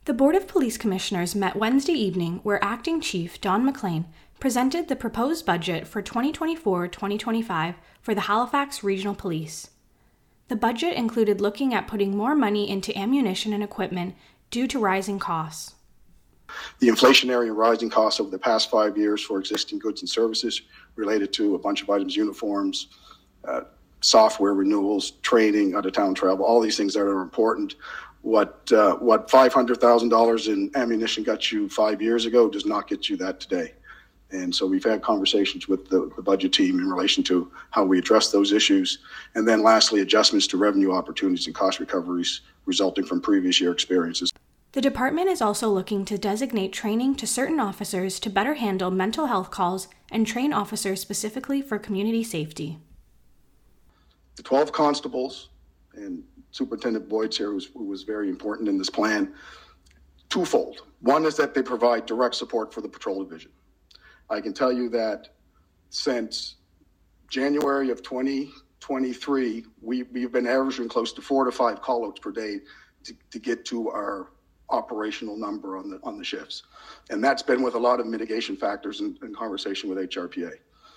The Board of Police Commissioners met Wednesday evening where Acting Chief Don McLean presented the proposed budget for 2024-2025 for the Halifax Regional Police. The budget included looking at putting more money into ammunition and equipment due to rising costs. The inflationary and rising costs over the past 5 years for existing goods and services related to a bunch of items, uniforms, software renewals, training, out-of-town travel, all these things that are important. What $500,000 in ammunition got you 5 years ago does not get you that today. And so we've had conversations with the budget team in relation to how we address those issues. And then lastly, adjustments to revenue opportunities and cost recoveries resulting from previous year experiences. The department is also looking to designate training to certain officers to better handle mental health calls and train officers specifically for community safety. The 12 constables, and Superintendent Boyd's here, who was very important in this plan, twofold. One is that they provide direct support for the patrol division. I can tell you that since January of 2023, we've been averaging close to 4 to 5 call-outs per day to get to our operational number on the shifts. And that's been with a lot of mitigation factors and conversation with HRPA.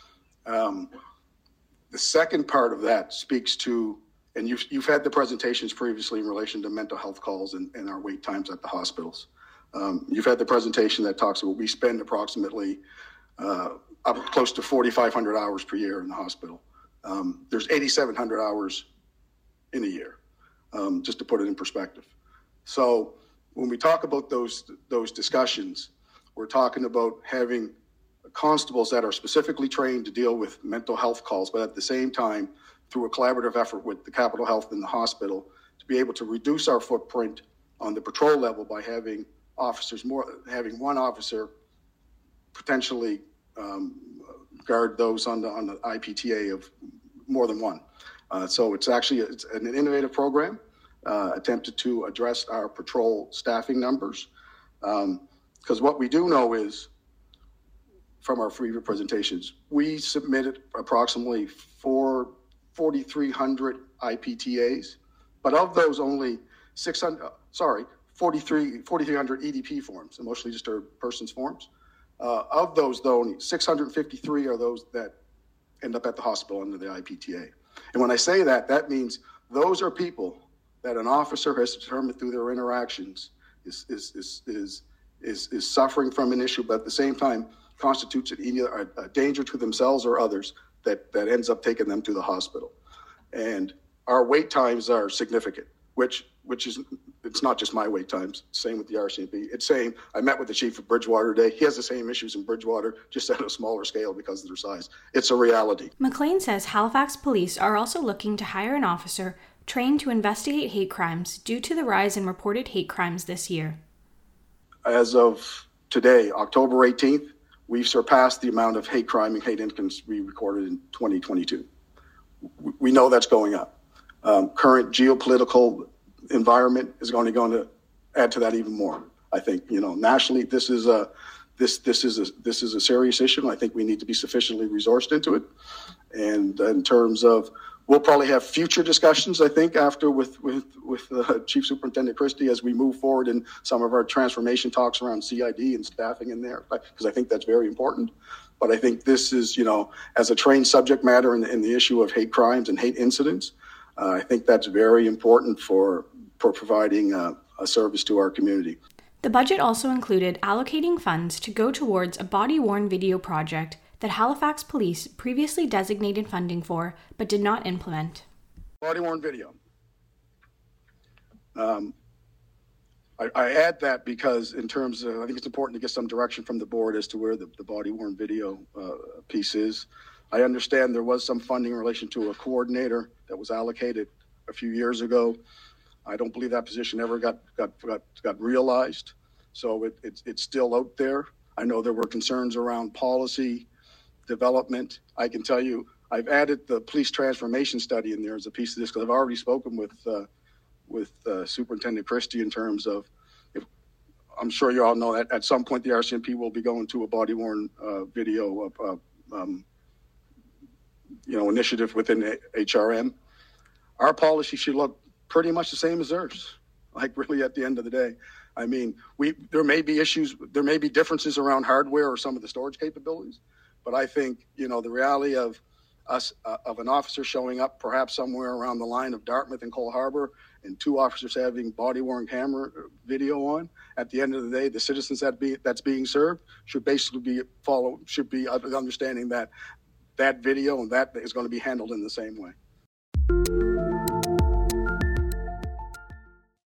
The second part of that speaks to, and you've had the presentations previously in relation to mental health calls and our wait times at the hospitals. You've had the presentation that talks about we spend approximately up close to 4,500 hours per year in the hospital. There's 8,700 hours in a year, just to put it in perspective. So when we talk about those discussions, we're talking about having constables that are specifically trained to deal with mental health calls, but at the same time, through a collaborative effort with the Capital Health and the hospital, to be able to reduce our footprint on the patrol level by having one officer potentially guard those on the IPTA of more than one. So it's an innovative program attempted to address our patrol staffing numbers. Because what we do know is, from our free presentations, we submitted approximately 4,300 IPTAs, but of those only 4,300 EDP forms, emotionally disturbed persons forms. Of those, though, only 653 are those that end up at the hospital under the IPTA. And when I say that, that means those are people that an officer has determined through their interactions is suffering from an issue, but at the same time constitutes either a danger to themselves or others that ends up taking them to the hospital. And our wait times are significant, which is, it's not just my wait times, same with the RCMP. It's same, I met with the chief of Bridgewater today. He has the same issues in Bridgewater, just at a smaller scale because of their size. It's a reality. McLean says Halifax police are also looking to hire an officer trained to investigate hate crimes due to the rise in reported hate crimes this year. As of today, October 18th, we've surpassed the amount of hate crime and hate incidents we recorded in 2022. We know that's going up. Current geopolitical environment is going to add to that even more. I think, nationally, this is a serious issue, and I think we need to be sufficiently resourced into it. And in terms of, we'll probably have future discussions, I think, after with Chief Superintendent Christie as we move forward in some of our transformation talks around CID and staffing in there, because I think that's very important. But I think this is, as a trained subject matter in the issue of hate crimes and hate incidents, I think that's very important for providing a service to our community. The budget also included allocating funds to go towards a body-worn video project that Halifax Police previously designated funding for, but did not implement. Body-worn video. I add that because in terms of, I think it's important to get some direction from the board as to where the body-worn video piece is. I understand there was some funding in relation to a coordinator that was allocated a few years ago. I don't believe that position ever got realized. So it's still out there. I know there were concerns around policy development. I can tell you, I've added the police transformation study in there as a piece of this because I've already spoken with Superintendent Christie in terms of, I'm sure you all know that at some point the RCMP will be going to a body-worn video initiative within HRM. Our policy should look pretty much the same as theirs, like really at the end of the day. I mean, there may be issues, there may be differences around hardware or some of the storage capabilities, but I think, you know, the reality of of an officer showing up perhaps somewhere around the line of Dartmouth and Cole Harbor and two officers having body-worn camera video on, at the end of the day, the citizens that's being served should basically be understanding that video and that is going to be handled in the same way.